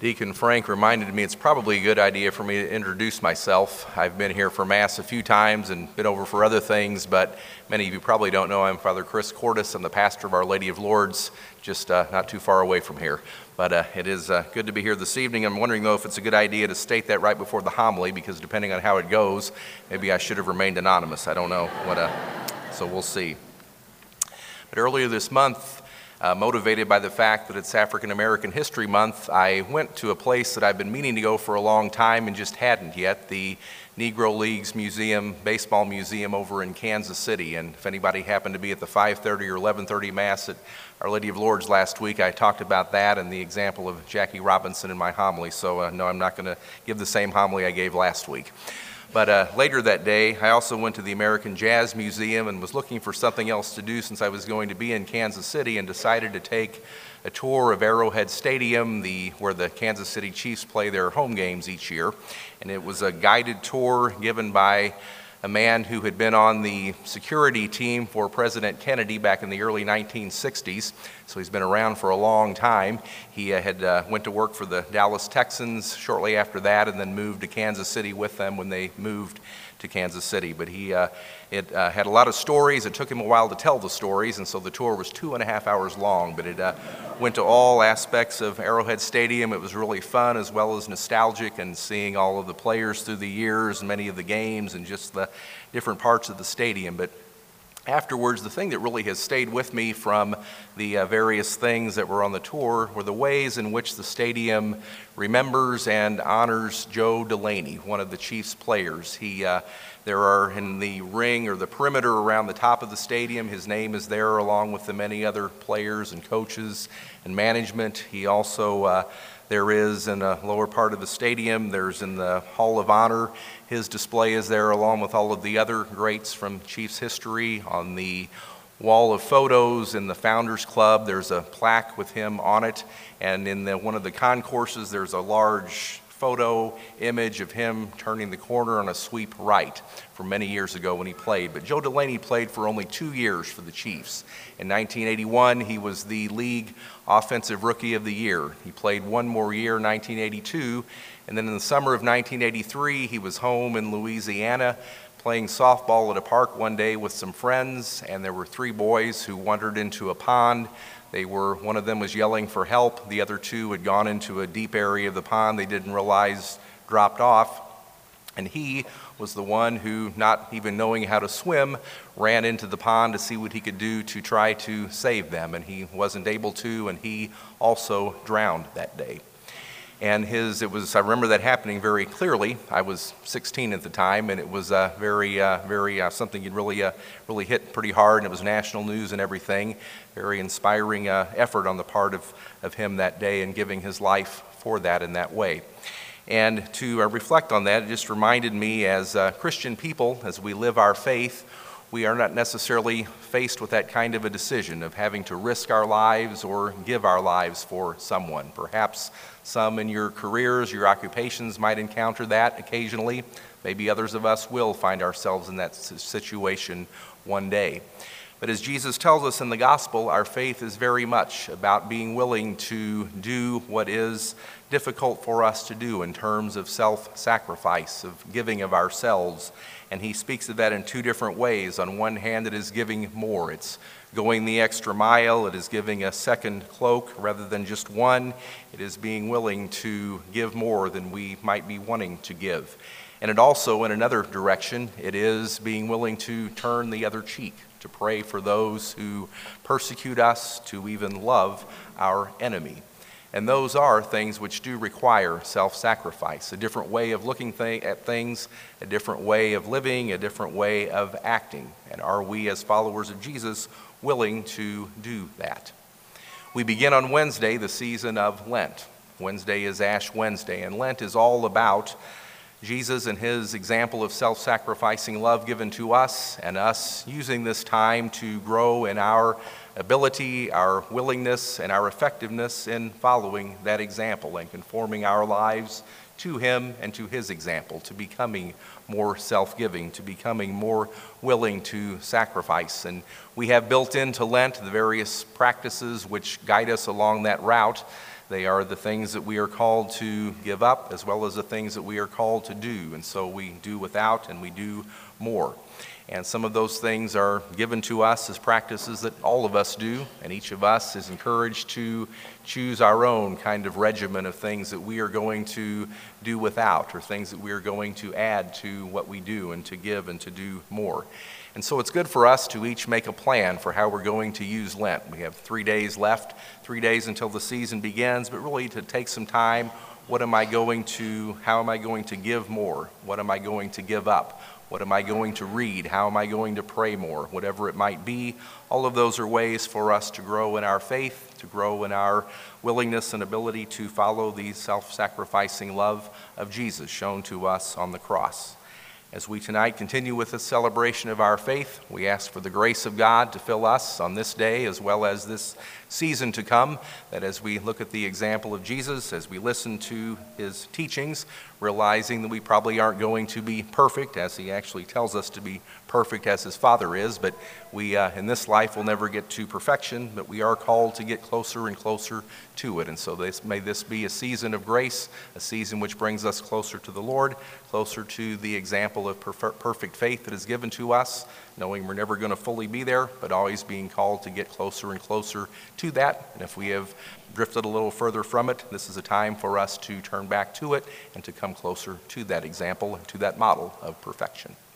Deacon Frank reminded me it's probably a good idea for me to introduce myself. I've been here for Mass a few times and been over for other things, but many of you probably don't know I'm Father Chris Cordes. I'm the pastor of Our Lady of Lourdes, just not too far away from here. But it is good to be here this evening. I'm wondering, though, if it's a good idea to state that right before the homily, because depending on how it goes, maybe I should have remained anonymous. I don't know, so we'll see. But earlier this month, motivated by the fact that it's African American History Month, I went to a place that I've been meaning to go for a long time and just hadn't yet, the Negro Leagues Museum, Baseball Museum over in Kansas City. And if anybody happened to be at the 5:30 or 11:30 Mass at Our Lady of Lourdes last week, I talked about that and the example of Jackie Robinson in my homily. So no, I'm not going to give the same homily I gave last week. But later that day, I also went to the American Jazz Museum and was looking for something else to do since I was going to be in Kansas City, and decided to take a tour of Arrowhead Stadium, where the Kansas City Chiefs play their home games each year. And it was a guided tour given by a man who had been on the security team for President Kennedy back in the early 1960s. So he's been around for a long time. He had went to work for the Dallas Texans shortly after that, and then moved to Kansas City with them when they moved to Kansas City. But he had a lot of stories. It took him a while to tell the stories, and so the tour was 2.5 hours long. But it went to all aspects of Arrowhead Stadium. It was really fun as well as nostalgic, and seeing all of the players through the years and many of the games and just the different parts of the stadium. But afterwards, the thing that really has stayed with me from the various things that were on the tour were the ways in which the stadium remembers and honors Joe Delaney, one of the Chiefs players. There are in the ring or the perimeter around the top of the stadium, his name is there along with the many other players and coaches and management. He also, there is in the lower part of the stadium, there's in the Hall of Honor, his display is there along with all of the other greats from Chiefs history. On the wall of photos in the Founders Club, there's a plaque with him on it, and in one of the concourses, there's a large photo image of him turning the corner on a sweep right from many years ago when he played. But Joe Delaney played for only 2 years for the Chiefs. In 1981, he was the league Offensive Rookie of the Year. He played one more year, 1982, and then in the summer of 1983, he was home in Louisiana playing softball at a park one day with some friends, and there were 3 boys who wandered into a pond. One of them was yelling for help. The other 2 had gone into a deep area of the pond they didn't realize dropped off. And he was the one who, not even knowing how to swim, ran into the pond to see what he could do to try to save them. And he wasn't able to, and he also drowned that day. And I remember that happening very clearly. I was 16 at the time, and it was very something you'd really hit pretty hard, and it was national news and everything. Very inspiring effort on the part of him that day, and giving his life for that in that way. And to reflect on that, it just reminded me, as Christian people, as we live our faith, we are not necessarily faced with that kind of a decision of having to risk our lives or give our lives for someone. Perhaps some in your careers, your occupations might encounter that occasionally. Maybe others of us will find ourselves in that situation one day. But as Jesus tells us in the gospel, our faith is very much about being willing to do what is difficult for us to do in terms of self-sacrifice, of giving of ourselves. And he speaks of that in 2 different ways. On one hand, it is giving more. It's going the extra mile. It is giving a second cloak rather than just one. It is being willing to give more than we might be wanting to give. And it also, in another direction, it is being willing to turn the other cheek, to pray for those who persecute us, to even love our enemy. And those are things which do require self-sacrifice, a different way of looking at things, a different way of living, a different way of acting. And are we, as followers of Jesus, willing to do that? We begin on Wednesday the season of Lent. Wednesday is Ash Wednesday, and Lent is all about Jesus and his example of self-sacrificing love given to us, and us using this time to grow in our ability, our willingness, and our effectiveness in following that example and conforming our lives to him and to his example, to becoming more self-giving, to becoming more willing to sacrifice. And we have built into Lent the various practices which guide us along that route. They are the things that we are called to give up as well as the things that we are called to do. And so we do without and we do more. And some of those things are given to us as practices that all of us do, and each of us is encouraged to choose our own kind of regimen of things that we are going to do without, or things that we are going to add to what we do and to give and to do more. And so it's good for us to each make a plan for how we're going to use Lent. We have 3 days left, 3 days until the season begins, but really to take some time. How am I going to give more? What am I going to give up? What am I going to read? How am I going to pray more? Whatever it might be, all of those are ways for us to grow in our faith, to grow in our willingness and ability to follow the self-sacrificing love of Jesus shown to us on the cross. As we tonight continue with this celebration of our faith, we ask for the grace of God to fill us on this day as well as this season to come, that as we look at the example of Jesus, as we listen to his teachings, realizing that we probably aren't going to be perfect, as he actually tells us to be perfect as his Father is, but we in this life will never get to perfection, but we are called to get closer and closer to it. And so may this be a season of grace, a season which brings us closer to the Lord, closer to the example of perfect faith that is given to us, knowing we're never going to fully be there, but always being called to get closer and closer to that. And if we have drifted a little further from it, this is a time for us to turn back to it and to come closer to that example and to that model of perfection.